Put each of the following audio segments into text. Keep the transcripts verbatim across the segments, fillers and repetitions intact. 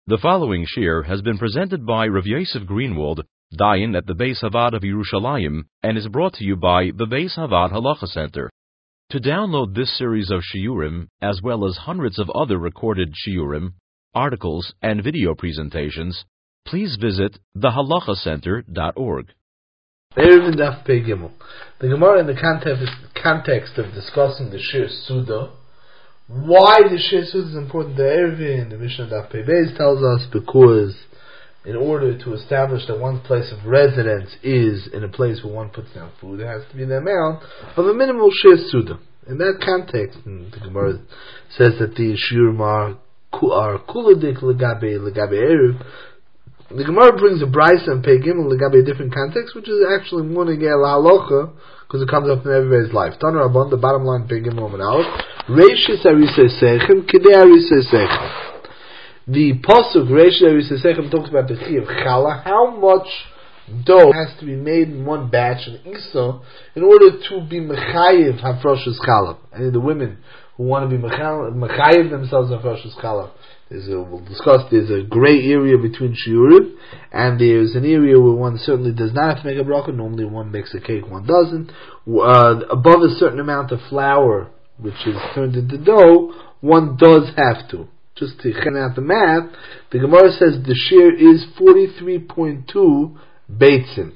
The following shir has been presented by Rav Yosef Greenwald, Dayan at the Beis Havad of Yerushalayim, and is brought to you by the Beis Havad Halacha Center. To download this series of shiurim, as well as hundreds of other recorded shiurim, articles, and video presentations, please visit the halacha center dot org. Erevin Daf Pei Gimel. The Gemara, in the context, context of discussing the Shir Suda, why the Shir Suda is important to Erevin, the Mishnah Daf Pei Beis tells us because in order to establish that one's place of residence is in a place where one puts down food, there has to be the amount of a minimal Shir Suda. In that context, the Gemara says that the Shiurim are kuladik legabe legabe Erev. The Gemara brings a brayso and Pei Gimel legabe a different context, which is actually more negei halacha because it comes up in everybody's life. Tana Rabban, the bottom line, Pei Gimel and Aleph, Reishis Arisei Sechem Kidei Arisei Sechem. The pasuk Reishis Arisei Sechem talks about the chi of challah, how much dough has to be made in one batch in Isa in order to be mechayiv hafroshus challah. And the women who want to be mechayiv themselves hafroshus challah, There's a, we'll discuss, there's a gray area between shiurim, and there's an area where one certainly does not have to make a bracha. Normally one makes a cake, one doesn't. Uh, above a certain amount of flour, which is turned into dough, one does have to. Just to check out the math, the Gemara says the shir is forty-three point two beitzim.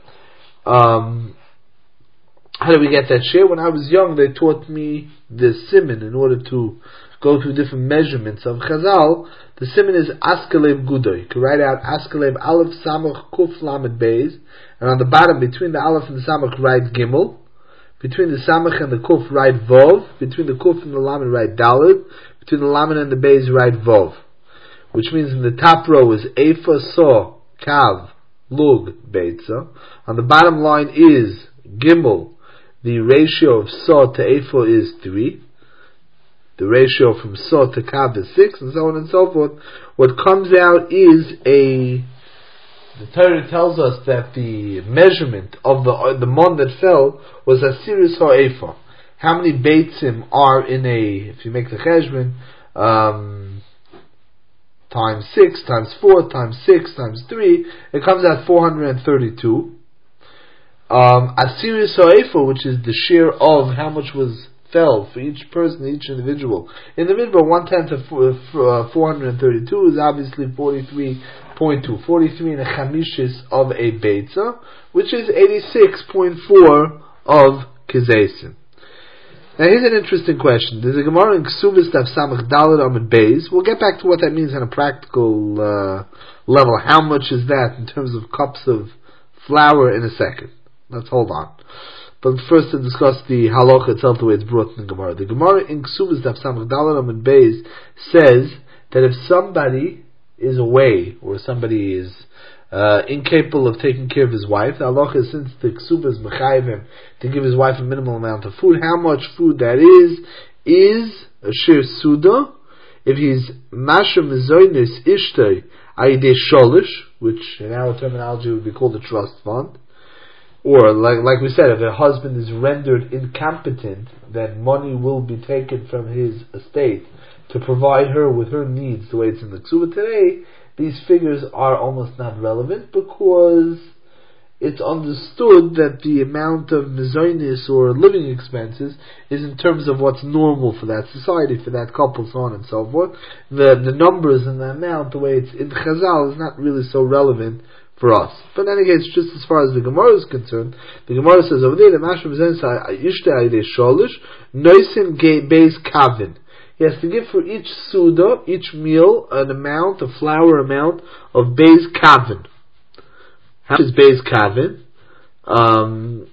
Um, how do we get that shir? When I was young, they taught me the siman in order to go through different measurements of Chazal. The siman is Askalev Gudoy. You can write out Askalev Aleph Samach Kuf Lamed Beis, and on the bottom between the Aleph and the Samach write Gimel, between the Samach and the Kuf write Vov, between the Kuf and the Lamed write Daled, between the Lamed and the Beis write Vov, which means in the top row is Efa So Kav Lug Beitza. On the bottom line is Gimel. The ratio of So to Efa is three. The ratio from So to Kav is six, and so on and so forth. What comes out is a... The Torah tells us that the measurement of the uh, the mon that fell was a series ha'efa. How many beitzim are in a... If you make the cheshbon, um, times six, times four, times six, times three, it comes out four hundred thirty-two. Um, a series ha'efa, which is the share of how much was fell for each person, each individual. In the middle, one tenth of uh, four hundred thirty-two is obviously forty-three point two. forty-three and a chamishis of a beitza, which is eighty-six point four of kezesim. Now here's an interesting question. There's a Gemara in Ksubis Daf Samach Daled Amud Beis. We'll get back to what that means on a practical uh, level. How much is that in terms of cups of flour in a second? Let's hold on. But first to discuss the halacha itself, the way it's brought in the Gemara. The Gemara in Ksubis Daf Samach Daled Amud Beis says that if somebody is away, or somebody is uh, incapable of taking care of his wife, the halacha is, since the Ksubah is mechayiv him to give his wife a minimal amount of food, how much food that is, is a shir suda. If he's masha mezoinis ishtay ayidei sholish, which in our terminology would be called a trust fund, or like like we said, if a husband is rendered incompetent, then money will be taken from his estate to provide her with her needs the way it's in the Ksubah today. These figures are almost not relevant because it's understood that the amount of mezonis or living expenses is in terms of what's normal for that society, for that couple, so on and so forth. The the numbers and the amount, the way it's in Chazal, is not really so relevant for us. But in any case, just as far as the Gemara is concerned, the Gemara says over there, the Mashra Mezonis Yishte Ayidei Sholish Noisim Beis Kavin. He has to give for each suda, each meal, an amount, a flour amount of Beis Kavin. How much is Beis Kavin? Um,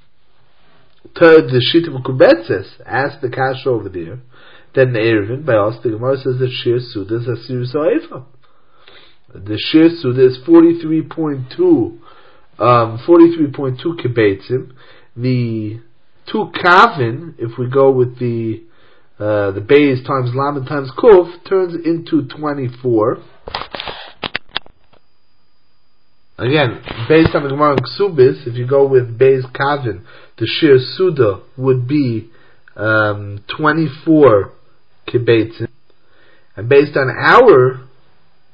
the Shita Mekubetzes, ask the Kasha over there. Then the Erevin, by us, the Gemara says that Shir Suda is a Sirius Ha'efa. The Shir Suda is forty-three point two, um, forty-three point two kibeitzim. The two Kavin, if we go with the Uh, the Beis times Lamed times Kuf, turns into twenty-four. Again, based on the Gemara in Ksubis, if you go with Beis Kavin, the Shir Suda would be um, twenty-four kibeitzim. And based on our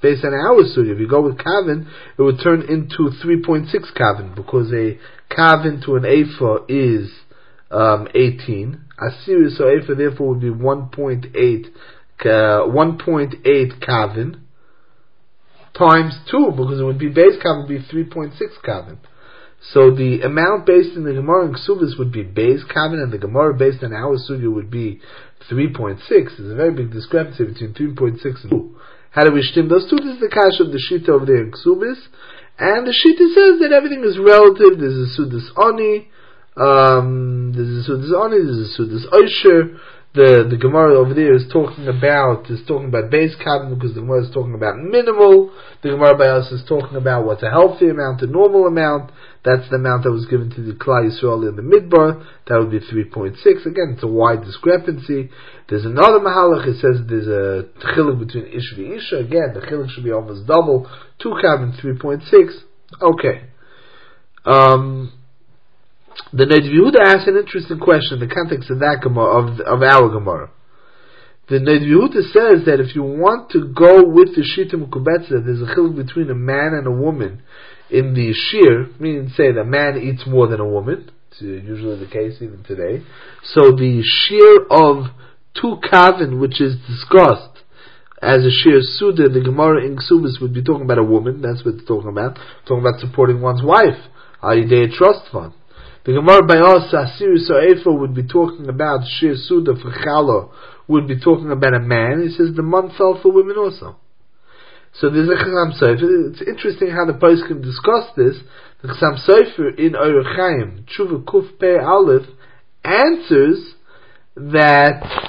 based on our sugya. If you go with kavin, it would turn into three point six kavin, because a kavin to an ephah is um, eighteen. Asiri so ephah therefore would be one point eight, uh, one point eight kavin times two, because it would be base kavin would be three point six kavin. So the amount based in the Gemara and Ksubis would be base kavin, and the Gemara based on our sugya would be three point six. There's a very big discrepancy between three point six and two. How do we shtim those two? This is the kash of the shita over there in Ksubis, and the shita says that everything is relative. There's a sudas oni, um, there's a sudas oni, there's a sudas oisher. The the Gemara over there is talking about is talking about base kavin, because the Gemara is talking about minimal. The Gemara by us is talking about what's a healthy amount, a normal amount. That's the amount that was given to the Klal Yisrael in the Midbar. That would be three point six. Again, it's a wide discrepancy. There's another mahalach. It says there's a chiluk between ish and isha. Again, the chiluk should be almost double. Two kavin, three point six. Okay. Um. The Ned Yehuda asks an interesting question in the context of that Gemara, of, of our Gemara. The Ned Yehuda says that if you want to go with the Shita Mukubetza, there's a chiluk between a man and a woman in the shir, meaning say that a man eats more than a woman. It's usually the case even today. So the shir of two kavin, which is discussed as a shir suda, the Gemara in Ksubis would be talking about a woman. That's what it's talking about. It's talking about supporting one's wife. Alidei trust fund. The Gemara by us, Asiri So'efa, would be talking about Shir Suda for Chala, would be talking about a man. He says the month fell for women also. So there's a Chasam Sofer. It's interesting how the Pais can discuss this. The Chasam Sofer in Orach Chaim, Tshuva Kuf Pei Aleph, answers that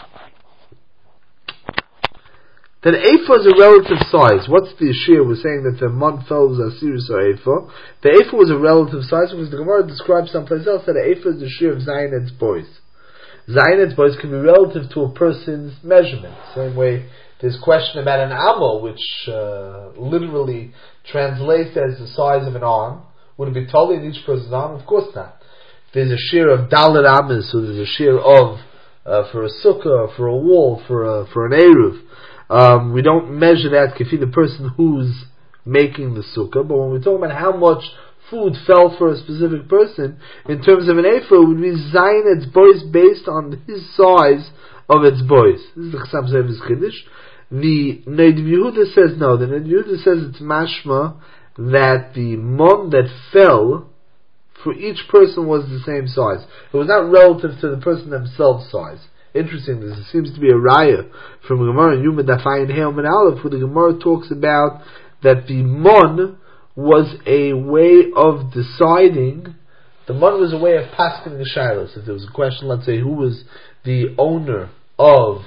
that ephah is a relative size. What's the shir? We're saying that the month fell was Asiris or ephah. The ephah was a relative size because the Gemara describes someplace else that ephah is the shir of Zionet's boys. Zionet's boys can be relative to a person's measurement. Same way there's question about an amo, which uh, literally translates as the size of an arm. Would it be totally in each person's arm? Of course not. There's a shir of dalet amas, so there's a shir of uh, for a sukkah, for a wall, for a, for an eruv. Um, we don't measure that kefi the person who's making the sukkah, but when we talk about how much food fell for a specific person, in terms of an ephah, it would be zayin its boys based on his size of its boys. This is the Chasam Sofer's Chiddush. The Ned Yehuda says no. The Ned Yehuda says it's mashma that the mon that fell for each person was the same size. It was not relative to the person themselves' size. Interesting, there seems to be a raya from Gemara in Yuma Dafayin Heom and Aleph, where the Gemara talks about that the mon was a way of deciding. The mon was a way of pasking the shilos. If there was a question, let's say, who was the owner of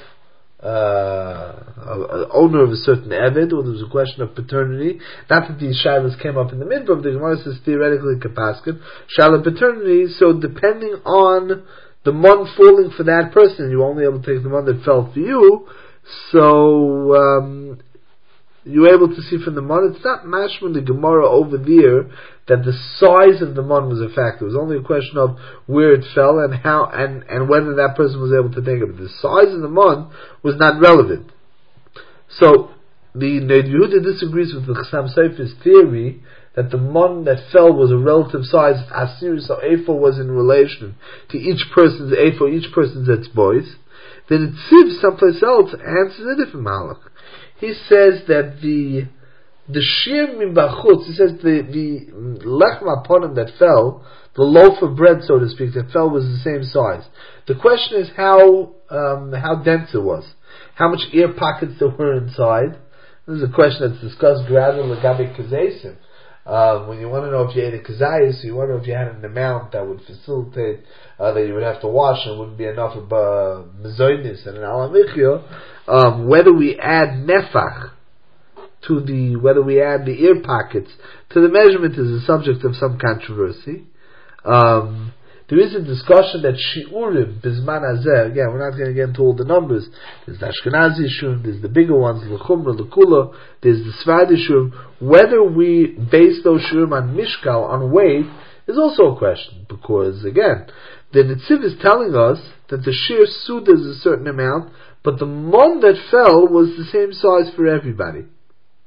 uh, owner of a certain eved, or there was a question of paternity. Not that these shilos came up in the midbar, but the Gemara says theoretically kapaskin shiloh paternity. So depending on the mon falling for that person, you're only able to take the mon that fell for you. So um, you're able to see from the mon. It's not mashman the Gemara over there that the size of the mon was a factor. It was only a question of where it fell and how and, and whether that person was able to take it. But the size of the mon was not relevant. So the Ned Yehuda disagrees with the Chasam Sofer's theory that the mon that fell was a relative size. Asiris or ephah was in relation to each person's ephah, each person's its boys. Then it Tziv someplace else answers a different malach. He says that the the shir min bachutz, he says the the lechem aponim that fell, the loaf of bread, so to speak, that fell was the same size. The question is how um, how dense it was, how much ear pockets there were inside. This is a question that's discussed gradually l'gabe kazesim. Uh, when you want to know if you ate a kazayis, you want to know if you had an amount that would facilitate uh, that you would have to wash and wouldn't be enough of uh, mezoinis and an alamichyo. Um, whether we add nefach to the, whether we add the ear pockets to the measurement is a subject of some controversy. Um, there is a discussion that shiurim bizman hazeh. Again, we're not going to get into all the numbers. There's the Ashkenazi shurim, there's the bigger ones, l'chumra, l'kula, there's the Sfardi shurim. Whether we base those shurim on mishkal, on weight, is also a question. Because again, the Netziv is telling us that the shir suda is a certain amount, but the mon that fell was the same size for everybody.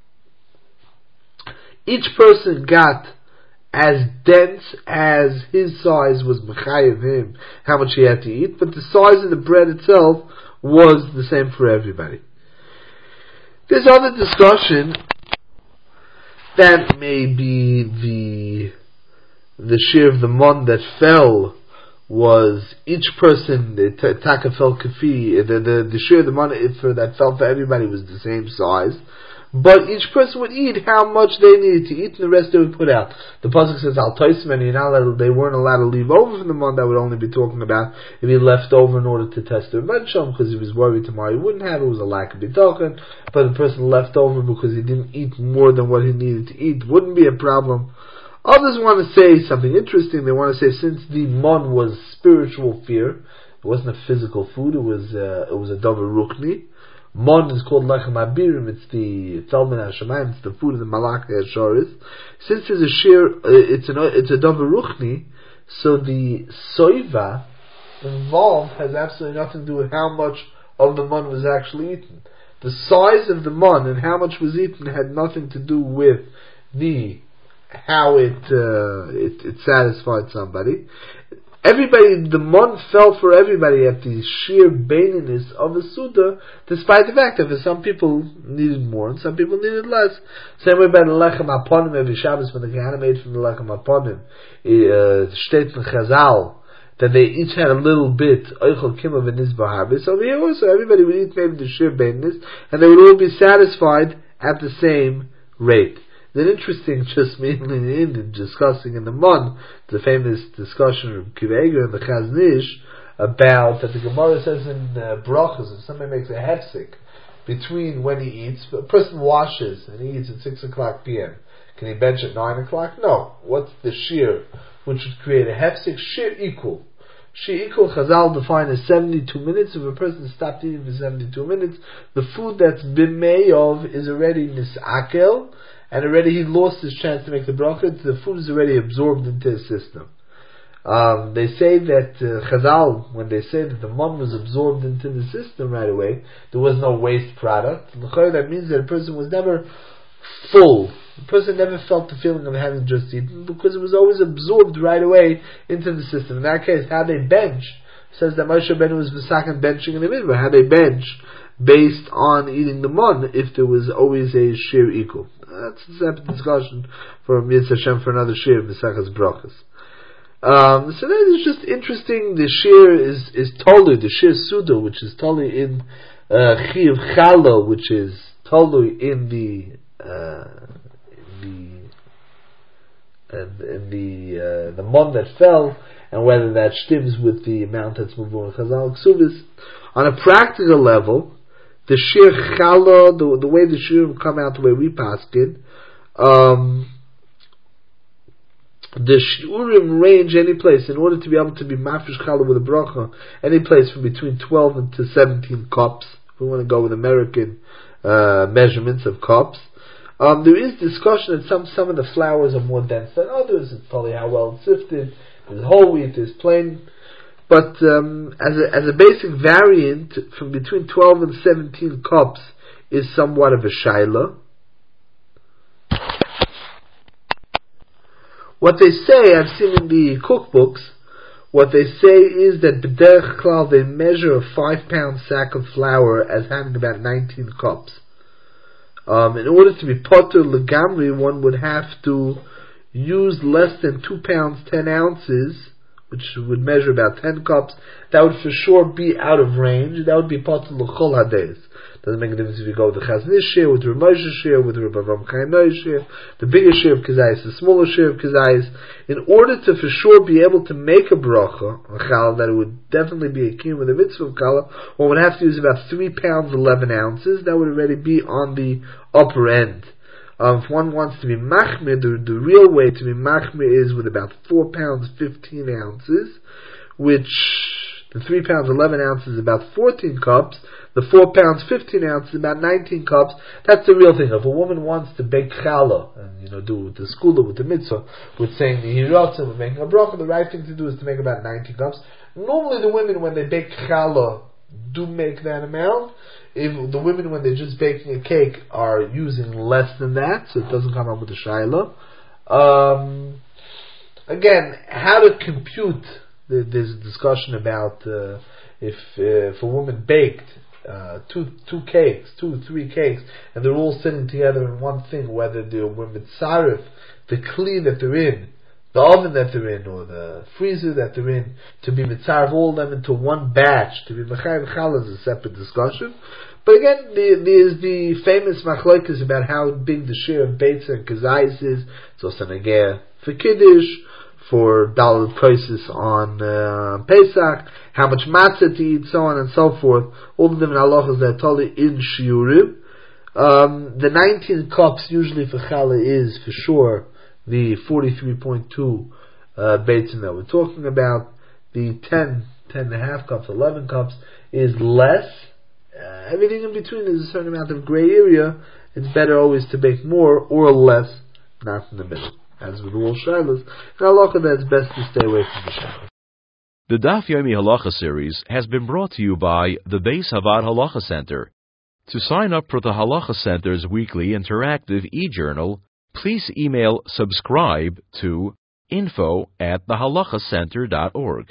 each person got as dense as his size was mechayev him, how much he had to eat, but the size of the bread itself was the same for everybody. There's other discussion that maybe the the share of the mon that fell was each person, the taka fell kafi, the, the, the share of the mon for that fell for everybody was the same size, but each person would eat how much they needed to eat, and the rest they would put out. The pasuk says, "Al toismen," they weren't allowed to leave over from the mon. That would only be talking about if he left over in order to test their mensham, because he was worried tomorrow he wouldn't have it. It was a lack of bitachon. But the person left over because he didn't eat more than what he needed to eat wouldn't be a problem. Others want to say something interesting. They want to say, since the mon was spiritual fear, it wasn't a physical food. It was uh, it was a davar ruchni. Mon is called lechem abirim. It's the Talmud Hashemayim. It's the food of the Malach Hasharis. Since it's a shir, uh, it's an it's a davar ruchni. So the soiva involved has absolutely nothing to do with how much of the mon was actually eaten. The size of the mon and how much was eaten had nothing to do with the how it uh, it, it satisfied somebody. Everybody, the mon fell for everybody at the sheer baininess of the Suda, despite the fact that for some people needed more and some people needed less. Same way by the Lechem Aponim, every Shabbos when the Kahana made from the Lechem Aponim, uh, Shteit in Chazal, that they each had a little bit, Oichel Kimav and Nizba Harbe. So here also, everybody would eat maybe the sheer baininess, and they would all be satisfied at the same rate. Then interesting, just mainly in discussing in the Mon, the famous discussion of Kiveger and the Chaznish about that the Gemara says in uh, Brachos, if somebody makes a hefsek between when he eats, a person washes and he eats at six o'clock p.m. Can he bench at nine o'clock? No. What's the shear which would create a hefsek? Shear equal. Shear equal, Chazal define as seventy-two minutes. If a person stopped eating for seventy-two minutes, the food that's been made of is already nisakel, and already he lost his chance to make the bracha. The food is already absorbed into his system. Um, they say that uh, Chazal, when they say that the mon was absorbed into the system right away, there was no waste product. That means that a person was never full. The person never felt the feeling of having just eaten because it was always absorbed right away into the system. In that case, how they bench says that Moshe Rabbeinu was v'saken benching in the middle. How they bench based on eating the mon if there was always a shear equal. That's a separate discussion for Mitzvah Hashem for another shear, Mesachas Brachas. Um, so that is just interesting. The shear is, is totally, the shear Suda, which is totally in Chiv Chala, which is totally in the, uh, in the, in, in the, uh, the mon that fell, and whether that stims with the amount that's moved on Chazal Ksuvis. On a practical level, the sheer chala, the, the way the sheer come out, the way we passed it, um, the shiurim range any place in order to be able to be mafish chala with a bracha, any place from between twelve and to seventeen cups. If we want to go with American uh, measurements of cups, um, there is discussion that some some of the flours are more dense than others. It's probably how well it's sifted. There's whole wheat, there's plain. But um, as a as a basic variant, from between twelve and seventeen cups is somewhat of a shaila. What they say, I've seen in the cookbooks, what they say is that b'derech klal they measure a five pound sack of flour as having about nineteen cups. Um, in order to be potter legamri, one would have to use less than two pounds ten ounces, which would measure about ten cups. That would for sure be out of range. That would be potter l'chol hades. Doesn't make a difference if you go with the Chaznish share, with the Ramosha share, with the Rabbi Avraham Chaim share, the bigger share of Kazayis, the smaller share of Kazayis. In order to for sure be able to make a bracha, a challah, that it would definitely be a kiyum with a mitzvah of challah, one would have to use about three pounds eleven ounces. That would already be on the upper end. Um, if one wants to be machmir, the, the real way to be machmir is with about four pounds fifteen ounces, which the three pounds eleven ounces is about fourteen cups. The four pounds fifteen ounces is about nineteen cups. That's the real thing. If a woman wants to bake challah and you know do with the skula with the mitzvah, with saying the hiratza, with making a bracha, the right thing to do is to make about nineteen cups. Normally, the women when they bake challah do make that amount. If the women, when they're just baking a cake, are using less than that, so it doesn't come up with the shayla. Um, again, how to compute, there's a discussion about uh, if, uh, if a woman baked uh, two two cakes, two three cakes, and they're all sitting together in one thing, whether they were mitzaref, the kli that they're in, the oven that they're in, or the freezer that they're in, to be mitzaref all of them into one batch, to be mechayev challah, is a separate discussion. But again, the, there's the famous machlokes about how big the share of beitza and kazayis is. It's also nageh for kiddush, for daled prices on uh, Pesach, how much matzah to eat, so on and so forth. All of them in halachas that are totally in shiurim. Um, the nineteen cups usually for challah is for sure the forty-three point two uh, beitzim that we're talking about. The ten, ten and a half cups, eleven cups is less. Uh, everything in between is a certain amount of gray area. It's better always to bake more or less, not in the middle. As with all shilas, in halacha, that's best to stay away from the shilas. The Daf Yomi Halacha series has been brought to you by the Beis Havad Halacha Center. To sign up for the Halacha Center's weekly interactive e-journal, please email subscribe to info at the halacha center dot org.